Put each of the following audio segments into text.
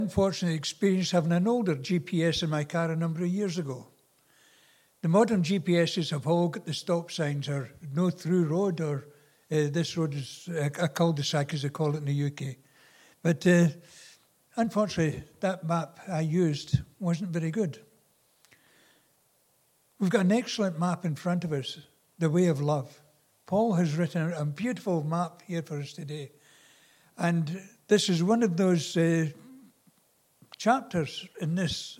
Unfortunate experience having an older GPS in my car a number of years ago. The modern GPSs have all got the stop signs or no through road or this road is a cul-de-sac as they call it in the UK. But unfortunately that map I used wasn't very good. We've got an excellent map in front of us, the way of love. Paul has written a beautiful map here for us today. And this is one of those chapters in this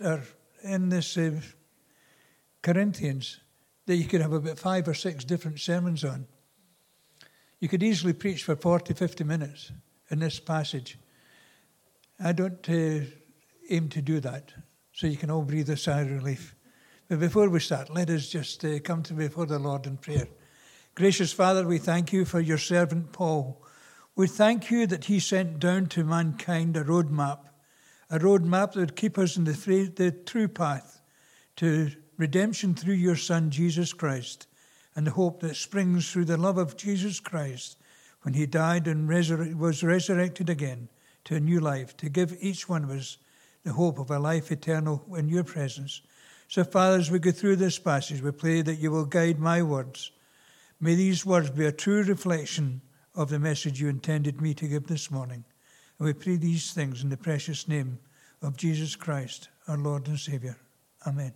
Corinthians that you could have about 5 or 6 different sermons on. You could easily preach for 40, 50 minutes in this passage. I don't aim to do that, so you can all breathe a sigh of relief. But before we start, let us just come to before the Lord in prayer. Gracious Father, we thank you for your servant Paul. We thank you that he sent down to mankind a roadmap that would keep us in the true path to redemption through your Son, Jesus Christ, and the hope that springs through the love of Jesus Christ when he died and was resurrected again to a new life, to give each one of us the hope of a life eternal in your presence. So, Father, as we go through this passage, we pray that you will guide my words. May these words be a true reflection of the message you intended me to give this morning. And we pray these things in the precious name of Jesus Christ, our Lord and Saviour. Amen.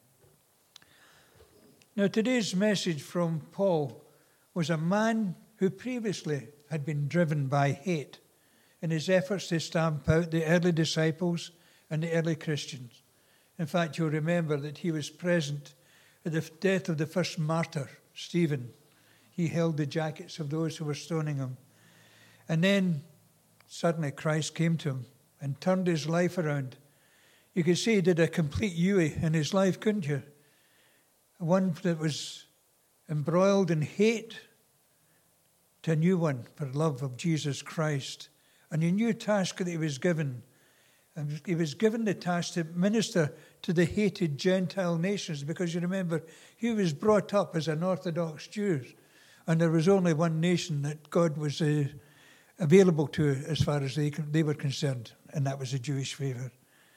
Now, today's message from Paul was a man who previously had been driven by hate in his efforts to stamp out the early disciples and the early Christians. In fact, you'll remember that he was present at the death of the first martyr, Stephen. He held the jackets of those who were stoning him. And then suddenly Christ came to him and turned his life around. You could see he did a complete U in his life, couldn't you? One that was embroiled in hate to a new one for love of Jesus Christ. And a new task that he was given. And he was given the task to minister to the hated Gentile nations, because you remember, he was brought up as an Orthodox Jew, and there was only one nation that God was available to as far as they were concerned, and that was the Jewish favour.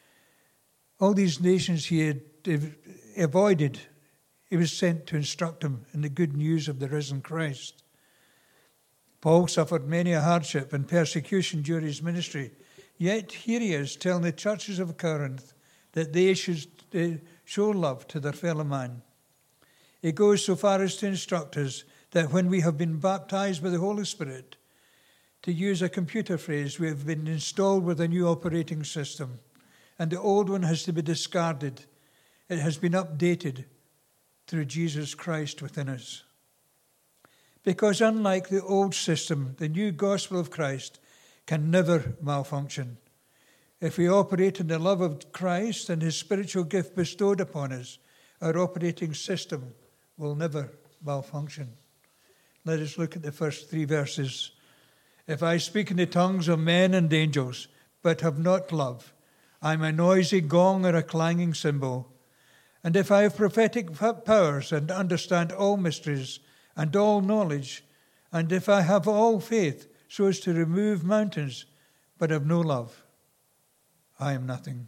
All these nations he had avoided, he was sent to instruct them in the good news of the risen Christ. Paul suffered many a hardship and persecution during his ministry, yet here he is telling the churches of Corinth that they should show love to their fellow man. He goes so far as to instruct us that when we have been baptized by the Holy Spirit, to use a computer phrase, we have been installed with a new operating system, and the old one has to be discarded. It has been updated through Jesus Christ within us. Because unlike the old system, the new gospel of Christ can never malfunction. If we operate in the love of Christ and his spiritual gift bestowed upon us, our operating system will never malfunction. Let us look at the first 3 verses. If I speak in the tongues of men and angels, but have not love, I am a noisy gong or a clanging cymbal. And if I have prophetic powers and understand all mysteries and all knowledge, and if I have all faith so as to remove mountains, but have no love, I am nothing.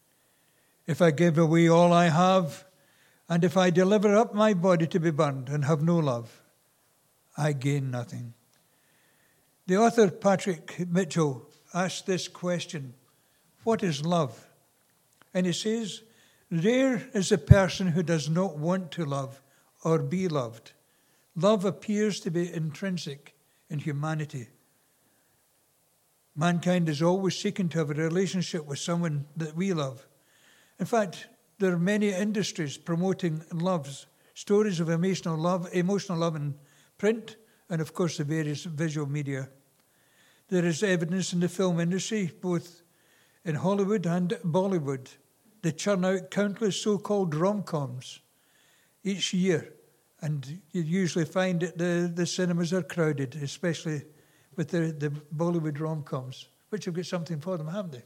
If I give away all I have, and if I deliver up my body to be burned and have no love, I gain nothing. The author Patrick Mitchell asked this question, what is love? And he says, rare is the person who does not want to love or be loved. Love appears to be intrinsic in humanity. Mankind is always seeking to have a relationship with someone that we love. In fact, there are many industries promoting loves, stories of emotional love in print, and of course the various visual media. There is evidence in the film industry, both in Hollywood and Bollywood. They churn out countless so-called rom-coms each year, and you usually find that the cinemas are crowded, especially with the Bollywood rom-coms, which have got something for them, haven't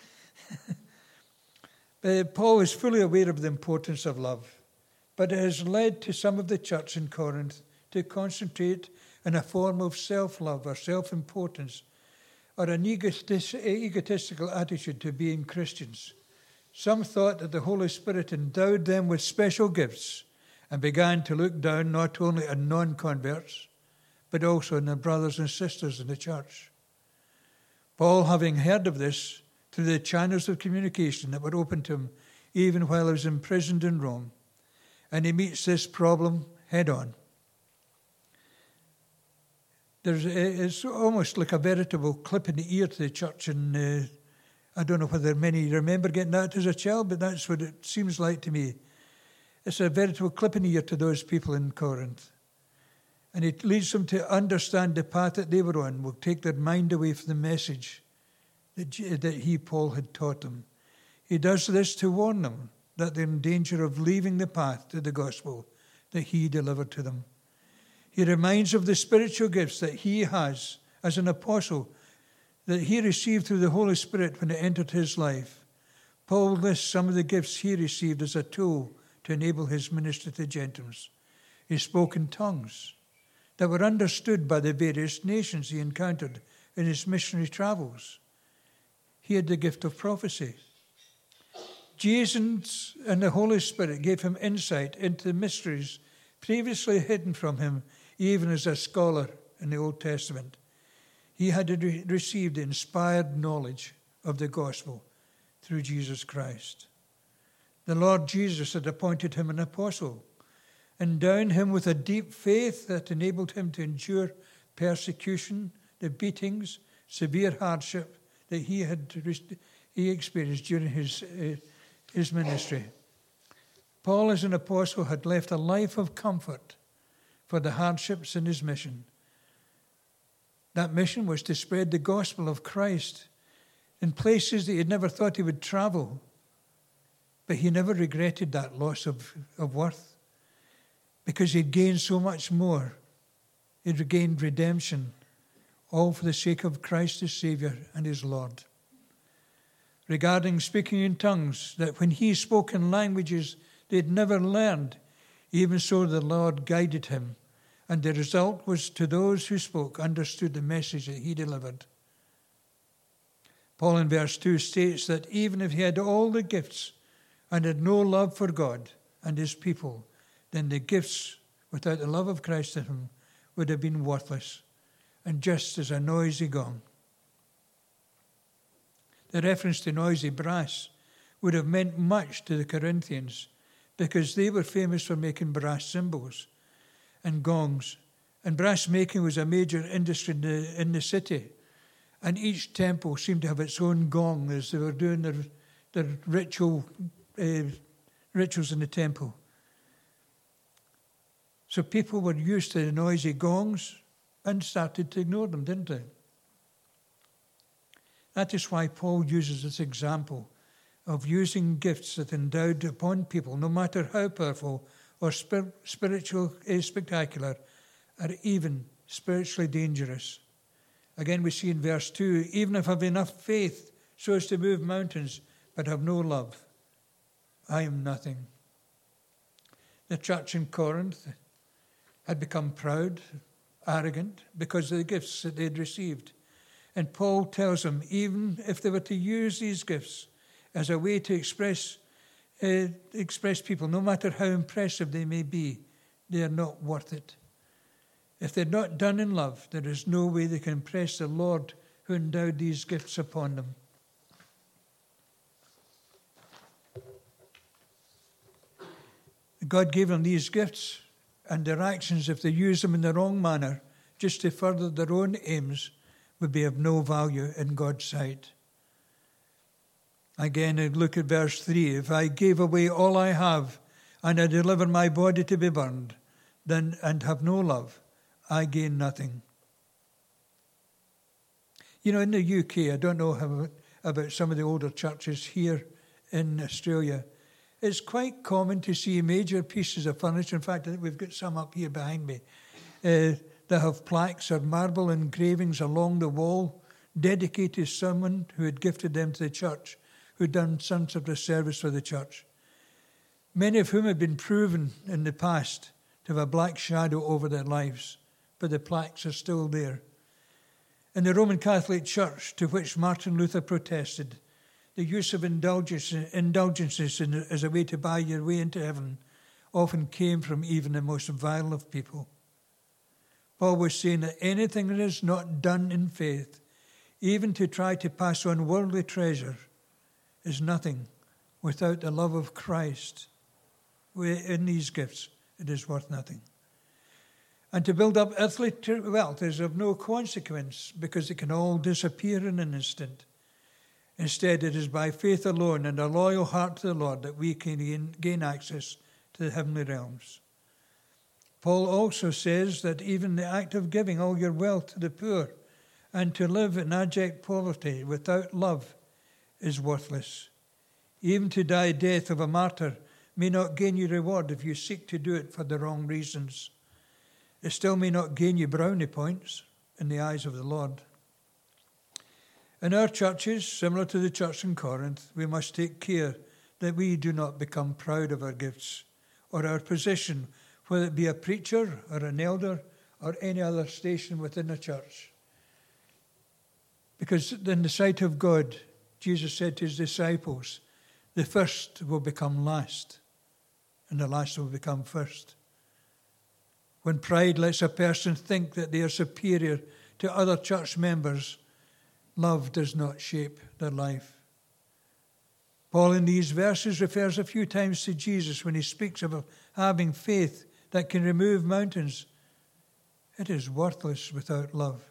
they? Paul is fully aware of the importance of love, but it has led to some of the church in Corinth to concentrate on a form of self-love or self-importance or an egotistical attitude to being Christians. Some thought that the Holy Spirit endowed them with special gifts and began to look down not only on non-converts, but also on their brothers and sisters in the church. Paul, having heard of this through the channels of communication that were open to him even while he was imprisoned in Rome, and he meets this problem head on. It's almost like a veritable clip in the ear to the church, and I don't know whether many remember getting that as a child, but that's what it seems like to me. It's a veritable clip in the ear to those people in Corinth. And it leads them to understand the path that they were on, will take their mind away from the message that he, Paul, had taught them. He does this to warn them that they're in danger of leaving the path to the gospel that he delivered to them. He reminds of the spiritual gifts that he has as an apostle, that he received through the Holy Spirit when it entered his life. Paul lists some of the gifts he received as a tool to enable his ministry to Gentiles. He spoke in tongues that were understood by the various nations he encountered in his missionary travels. He had the gift of prophecy. Jesus and the Holy Spirit gave him insight into the mysteries previously hidden from him, even as a scholar in the Old Testament. He had received inspired knowledge of the gospel through Jesus Christ. The Lord Jesus had appointed him an apostle, endowing him with a deep faith that enabled him to endure persecution, the beatings, severe hardship that he experienced during his ministry. Paul, as an apostle, had left a life of comfort for the hardships in his mission. That mission was to spread the gospel of Christ in places that he had never thought he would travel. But he never regretted that loss of worth, because he'd gained so much more. He'd regained redemption, all for the sake of Christ his Saviour and his Lord. Regarding speaking in tongues, that when he spoke in languages they'd never learned, even so the Lord guided him, and the result was to those who spoke understood the message that he delivered. Paul in verse 2 states that even if he had all the gifts and had no love for God and his people, then the gifts without the love of Christ in him would have been worthless and just as a noisy gong. The reference to noisy brass would have meant much to the Corinthians, because they were famous for making brass cymbals and gongs. And brass making was a major industry in the city. And each temple seemed to have its own gong as they were doing their rituals in the temple. So people were used to the noisy gongs and started to ignore them, didn't they? That is why Paul uses this example of using gifts that endowed upon people, no matter how powerful or spiritual spectacular, are even spiritually dangerous. Again, we see in verse 2, even if I have enough faith so as to move mountains, but have no love, I am nothing. The church in Corinth had become proud, arrogant, because of the gifts that they had received. And Paul tells them, even if they were to use these gifts as a way to express people, no matter how impressive they may be, they are not worth it. If they're not done in love, there is no way they can impress the Lord who endowed these gifts upon them. God gave them these gifts, and their actions, if they use them in the wrong manner, just to further their own aims, would be of no value in God's sight. Again, I look at verse 3. If I gave away all I have, and I deliver my body to be burned, then and have no love, I gain nothing. You know, in the UK, I don't know about some of the older churches here in Australia, it's quite common to see major pieces of furniture. In fact, I think we've got some up here behind me, that have plaques or marble engravings along the wall dedicated to someone who had gifted them to the church, who had done some sort of service for the church. Many of whom had been proven in the past to have a black shadow over their lives, but the plaques are still there. In the Roman Catholic Church, to which Martin Luther protested, the use of indulgences as a way to buy your way into heaven often came from even the most vile of people. Paul was saying that anything that is not done in faith, even to try to pass on worldly treasure, is nothing without the love of Christ. In these gifts, it is worth nothing. And to build up earthly wealth is of no consequence, because it can all disappear in an instant. Instead, it is by faith alone and a loyal heart to the Lord that we can gain access to the heavenly realms. Paul also says that even the act of giving all your wealth to the poor and to live in abject poverty without love is worthless. Even to die death of a martyr may not gain you reward if you seek to do it for the wrong reasons. It still may not gain you brownie points in the eyes of the Lord. In our churches, similar to the church in Corinth, we must take care that we do not become proud of our gifts or our position, whether it be a preacher or an elder or any other station within the church. Because in the sight of God, Jesus said to his disciples, the first will become last, and the last will become first. When pride lets a person think that they are superior to other church members, love does not shape their life. Paul in these verses refers a few times to Jesus when he speaks of having faith that can remove mountains. It is worthless without love.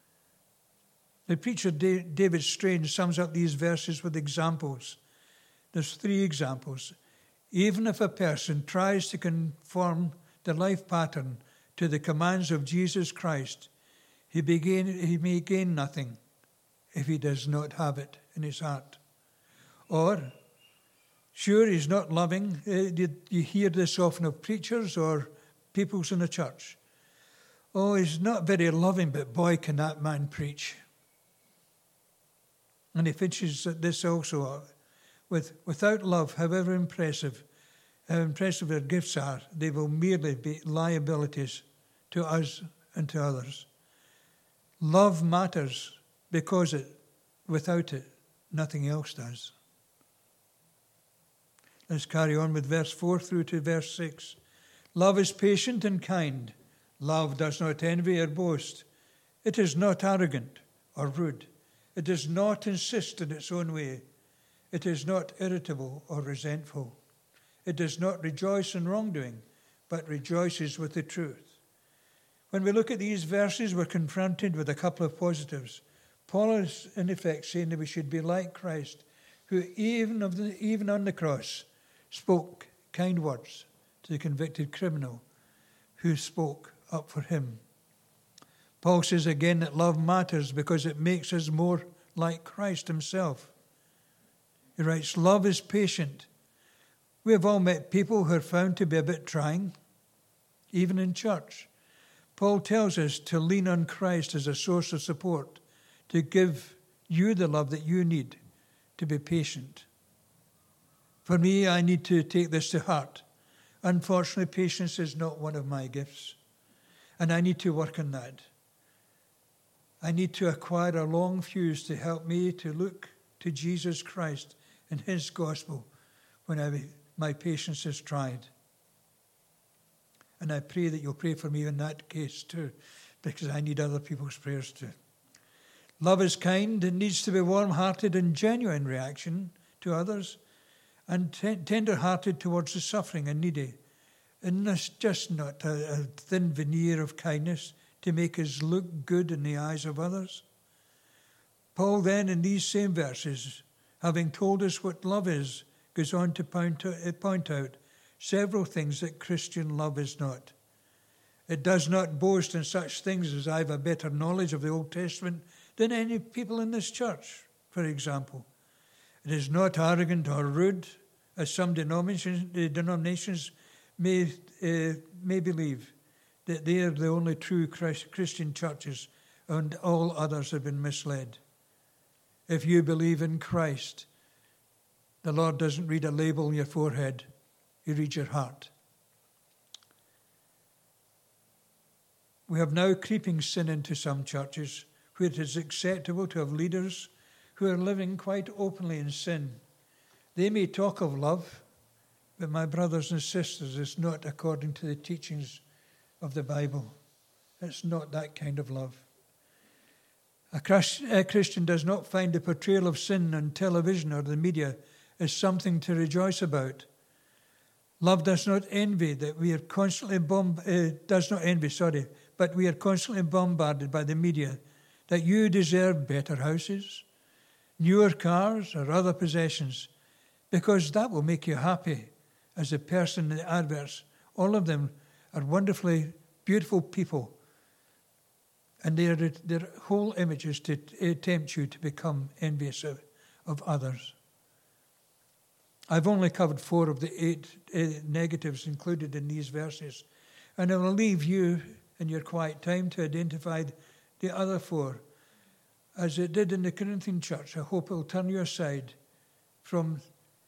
The preacher David Strange sums up these verses with examples. There's 3 examples. Even if a person tries to conform the life pattern to the commands of Jesus Christ, he may gain nothing if he does not have it in his heart. Or, sure, he's not loving. You hear this often of preachers or peoples in the church. Oh, he's not very loving, but boy, can that man preach. And he finishes this also without love, however impressive their gifts are, they will merely be liabilities to us and to others. Love matters because without it, nothing else does. Let's carry on with verse 4 through to verse 6. Love is patient and kind. Love does not envy or boast. It is not arrogant or rude. It does not insist in its own way. It is not irritable or resentful. It does not rejoice in wrongdoing, but rejoices with the truth. When we look at these verses, we're confronted with a couple of positives. Paul is, in effect, saying that we should be like Christ, who even on the cross spoke kind words to the convicted criminal who spoke up for him. Paul says again that love matters because it makes us more like Christ himself. He writes, love is patient. We have all met people who are found to be a bit trying, even in church. Paul tells us to lean on Christ as a source of support, to give you the love that you need, to be patient. For me, I need to take this to heart. Unfortunately, patience is not one of my gifts, and I need to work on that. I need to acquire a long fuse to help me to look to Jesus Christ and his gospel when my patience is tried. And I pray that you'll pray for me in that case too, because I need other people's prayers too. Love is kind and needs to be warm-hearted and genuine reaction to others, and tender-hearted towards the suffering and needy. And it's just not a thin veneer of kindness to make us look good in the eyes of others. Paul then, in these same verses, having told us what love is, goes on to point out several things that Christian love is not. It does not boast in such things as I have a better knowledge of the Old Testament than any people in this church, for example. It is not arrogant or rude, as some denominations may believe, that they are the only true Christian churches and all others have been misled. If you believe in Christ, the Lord doesn't read a label on your forehead. He reads your heart. We have now creeping sin into some churches where it is acceptable to have leaders who are living quite openly in sin. They may talk of love, but my brothers and sisters, it's not according to the teachings of the Bible. It's not that kind of love. A Christian does not find the portrayal of sin on television or the media as something to rejoice about. Love does not envy that we are constantly but we are constantly bombarded by the media that you deserve better houses, newer cars, or other possessions, because that will make you happy. As the person in the adverts, all of them are wonderfully beautiful people, and their whole image is to tempt you to become envious of others. I've only covered 4 of the 8 negatives included in these verses, and I will leave you in your quiet time to identify the other 4. As it did in the Corinthian church, I hope it will turn you aside from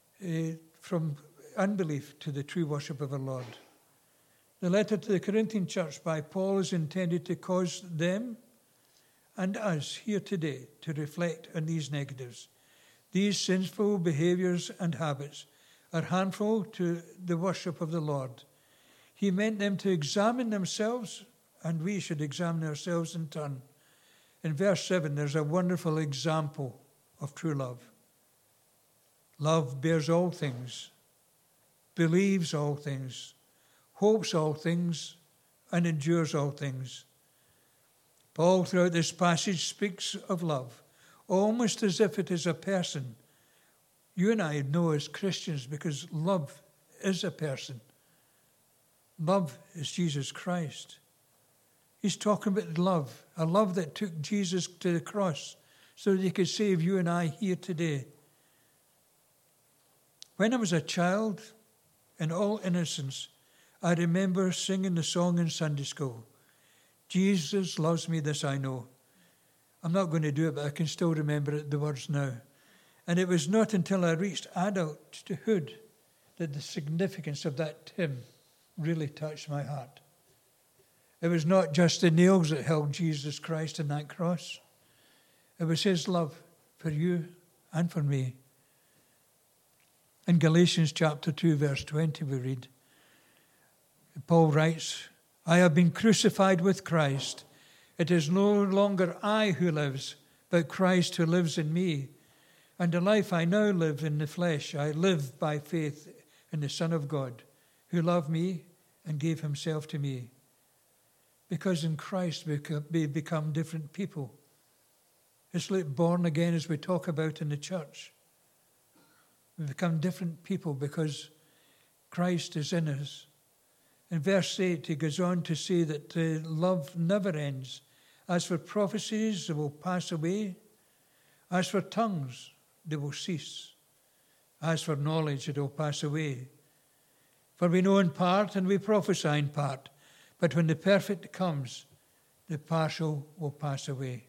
unbelief to the true worship of our Lord. The letter to the Corinthian church by Paul is intended to cause them and us here today to reflect on these negatives. These sinful behaviors and habits are harmful to the worship of the Lord. He meant them to examine themselves, and we should examine ourselves in turn. In verse 7, there's a wonderful example of true love. Love bears all things, believes all things, hopes all things, and endures all things. Paul, throughout this passage, speaks of love, almost as if it is a person. You and I know as Christians because love is a person. Love is Jesus Christ. He's talking about love, a love that took Jesus to the cross so that he could save you and I here today. When I was a child, in all innocence, I remember singing the song in Sunday school, Jesus loves me, this I know. I'm not going to do it, but I can still remember the words now. And it was not until I reached adulthood that the significance of that hymn really touched my heart. It was not just the nails that held Jesus Christ on that cross. It was his love for you and for me. In Galatians chapter 2, verse 20, we read, Paul writes, I have been crucified with Christ. It is no longer I who lives, but Christ who lives in me. And the life I now live in the flesh, I live by faith in the Son of God, who loved me and gave himself to me. Because in Christ we become different people. It's like born again, as we talk about in the church. We become different people because Christ is in us. In verse 8, he goes on to say that love never ends. As for prophecies, they will pass away. As for tongues, they will cease. As for knowledge, it will pass away. For we know in part and we prophesy in part. But when the perfect comes, the partial will pass away.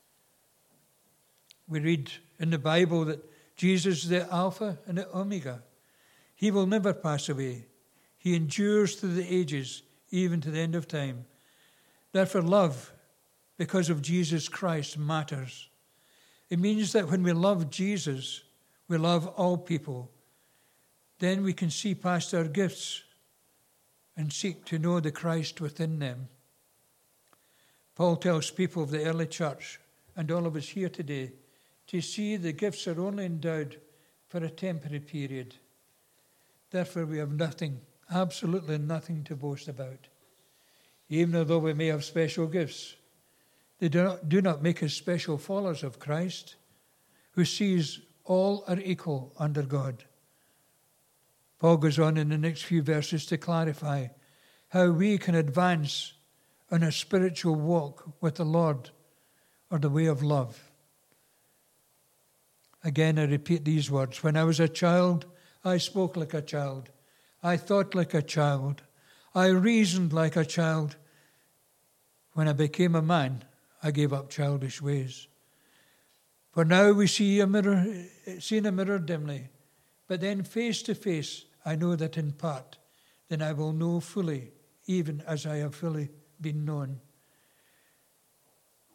We read in the Bible that Jesus is the Alpha and the Omega. He will never pass away. He endures through the ages, even to the end of time. Therefore, love, because of Jesus Christ, matters. It means that when we love Jesus, we love all people. Then we can see past our gifts and seek to know the Christ within them. Paul tells people of the early church, and all of us here today, to see the gifts are only endowed for a temporary period. Therefore, we have nothing, absolutely nothing to boast about. Even although we may have special gifts, they do not make us special followers of Christ, who sees all are equal under God. Paul goes on in the next few verses to clarify how we can advance on a spiritual walk with the Lord, or the way of love. Again, I repeat these words. When I was a child, I spoke like a child. I thought like a child. I reasoned like a child. When I became a man, I gave up childish ways. For now we see in a mirror dimly, but then face to face I know that in part. Then I will know fully, even as I have fully been known.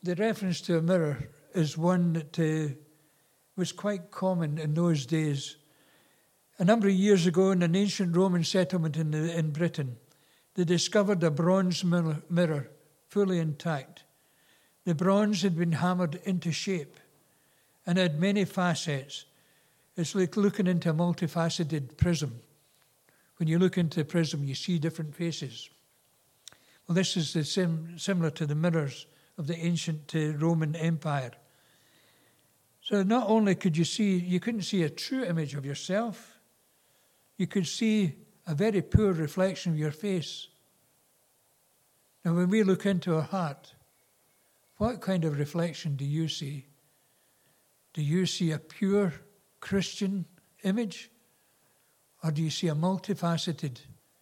the reference to a mirror is one that was quite common in those days. A number of years ago, in an ancient Roman settlement in Britain, they discovered a bronze mirror fully intact. The bronze had been hammered into shape and had many facets. It's like looking into a multifaceted prism. When you look into a prism, you see different faces. Well, this is similar to the mirrors of the ancient Roman Empire. So not only you couldn't see a true image of yourself, you could see a very poor reflection of your face. Now, when we look into our heart, what kind of reflection do you see? Do you see a pure Christian image? Or do you see a multifaceted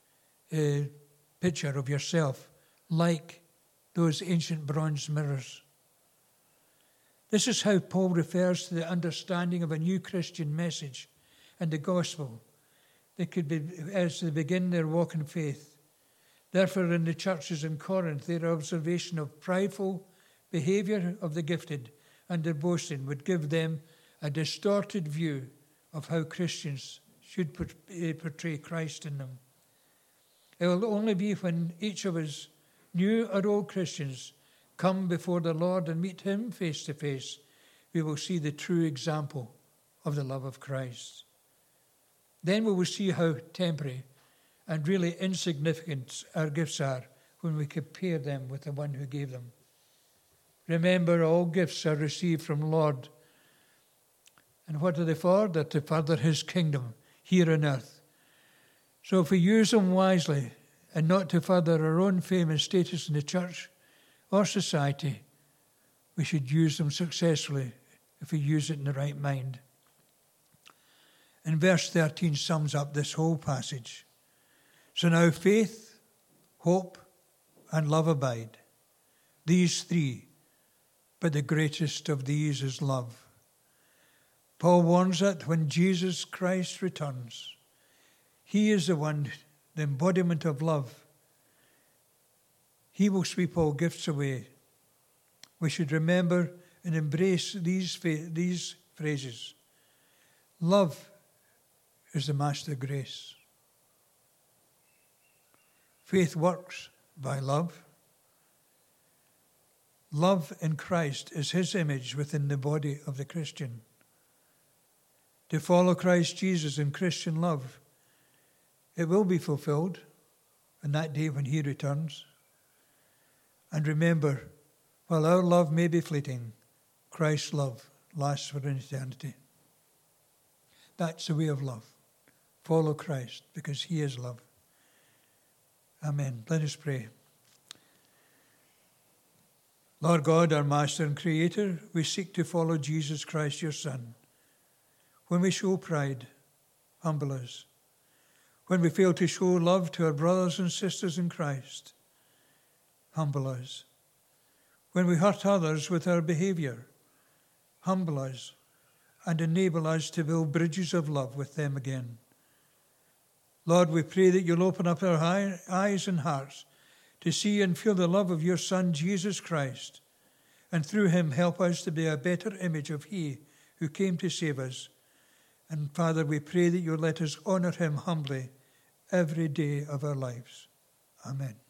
picture of yourself like those ancient bronze mirrors? This is how Paul refers to the understanding of a new Christian message and the gospel. They could be, as they begin their walk in faith. Therefore, in the churches in Corinth, their observation of prideful behavior of the gifted and their boasting would give them a distorted view of how Christians should portray Christ in them. It will only be when each of us, new or old Christians, come before the Lord and meet him face to face, we will see the true example of the love of Christ. Then we will see how temporary and really insignificant our gifts are when we compare them with the one who gave them. Remember, all gifts are received from the Lord. And what are they for? They're to further his kingdom here on earth. So if we use them wisely and not to further our own fame and status in the church or society, we should use them successfully if we use it in the right mind. And verse 13 sums up this whole passage. So now faith, hope, and love abide. These three, but the greatest of these is love. Paul warns that when Jesus Christ returns, he is the one, the embodiment of love. He will sweep all gifts away. We should remember and embrace these phrases. Love is the master grace. Faith works by love. Love in Christ is his image within the body of the Christian. To follow Christ Jesus in Christian love, it will be fulfilled on that day when he returns. And remember, while our love may be fleeting, Christ's love lasts for an eternity. That's the way of love. Follow Christ because he is love. Amen. Let us pray. Lord God, our Master and Creator, we seek to follow Jesus Christ, your Son. When we show pride, humble us. When we fail to show love to our brothers and sisters in Christ, humble us. When we hurt others with our behavior, humble us and enable us to build bridges of love with them again. Lord, we pray that you'll open up our eyes and hearts to see and feel the love of your Son, Jesus Christ, and through him help us to be a better image of he who came to save us. And Father, we pray that you'll let us honor him humbly every day of our lives. Amen.